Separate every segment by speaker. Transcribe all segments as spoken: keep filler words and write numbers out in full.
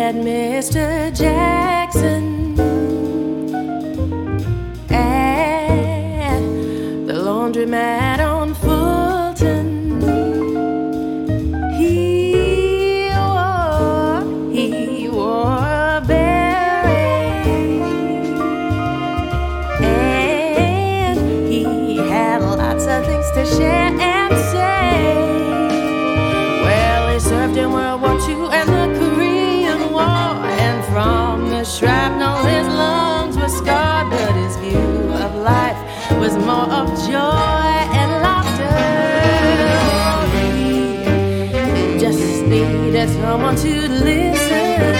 Speaker 1: met Mister Jackson at the laundromat on Fulton. He wore, he wore a beret, and he had lots of things to share and say. Well, he served in World War Two and the Korean War, and from the shrapnel his lungs were scarred, but his view of life was more of joy and laughter. He just needed someone to listen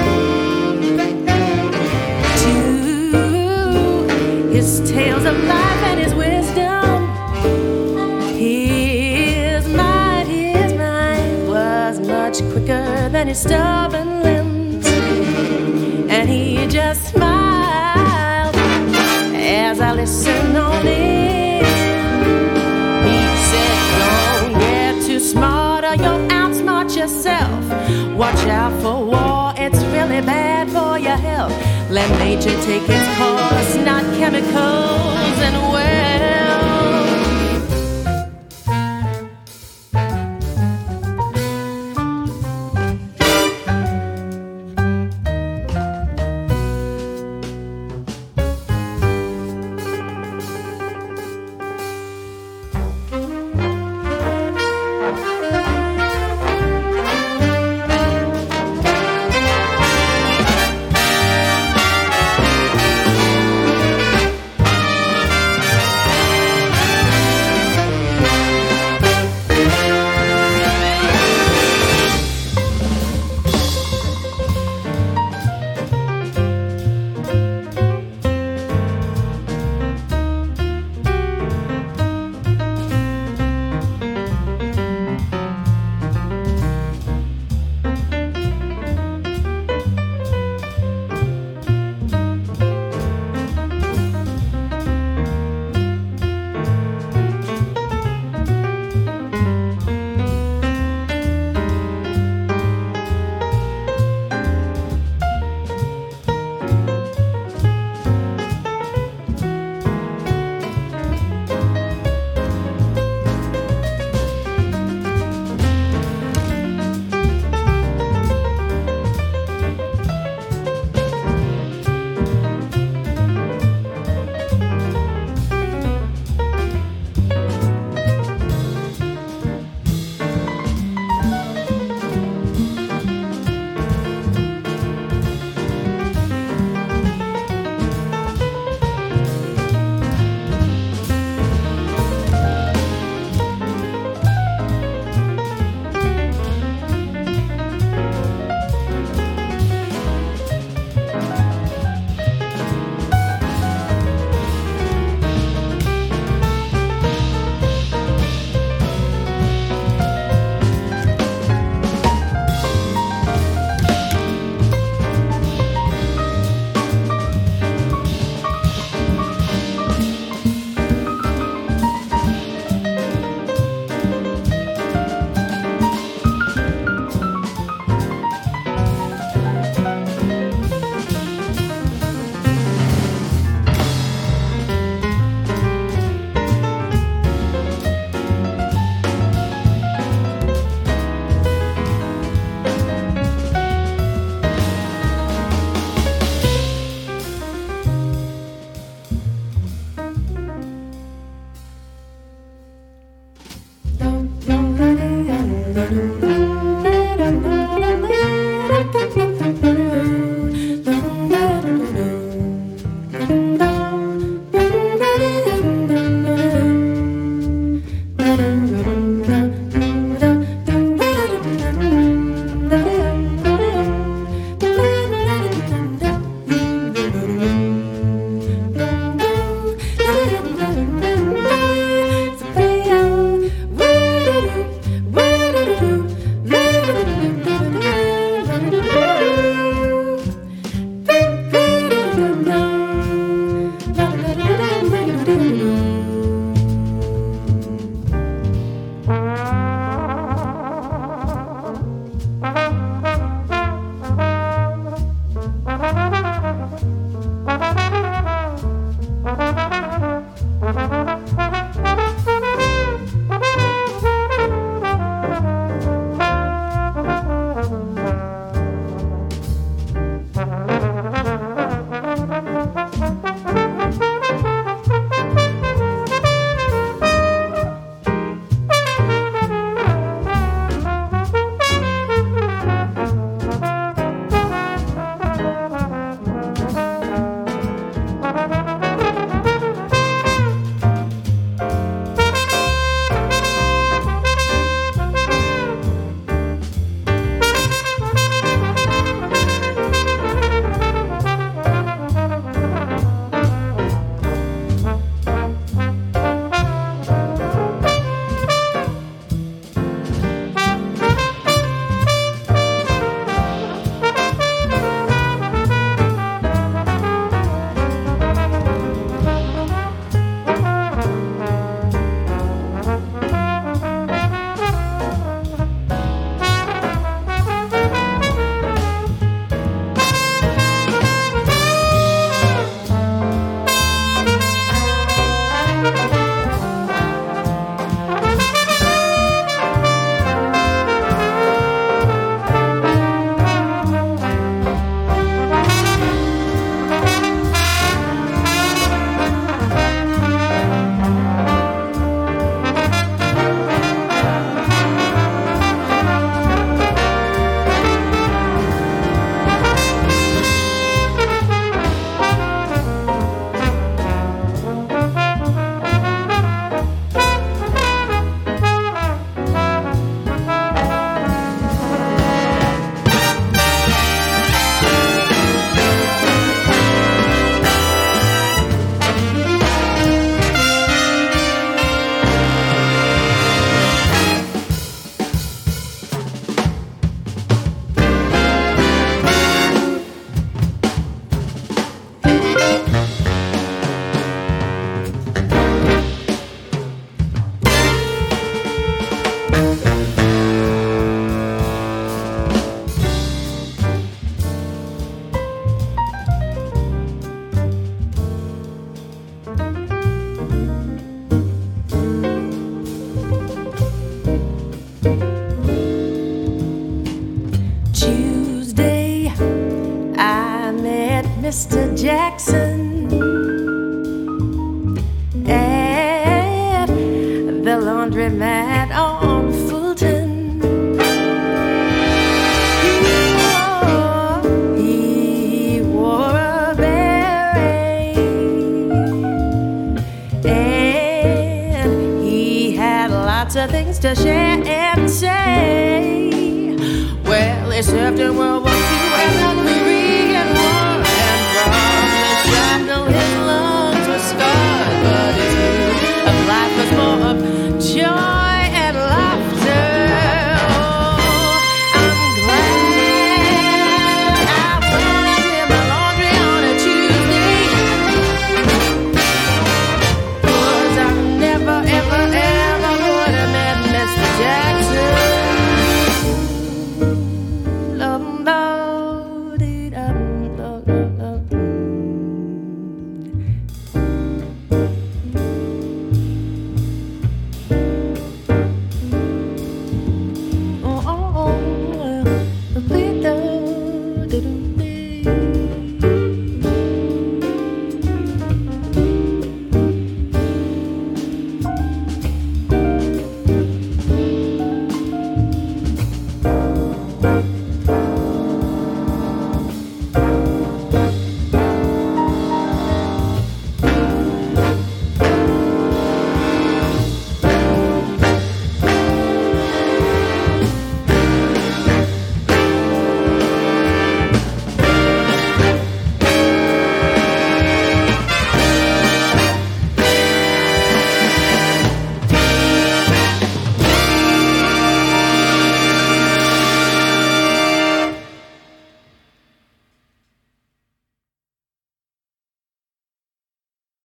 Speaker 1: to his tales of life and his wisdom. His mind, his mind was much quicker than his stubborn limbs, and he just smiled as I listened on in. He said, don't get too smart or you'll outsmart yourself. Watch out for war, it's really bad for your health. Let nature take its course, not chemicals and well. Mister Jackson at the laundromat on Fulton. He wore, he wore a beret, and he had lots of things to share and say. Well, they served him World War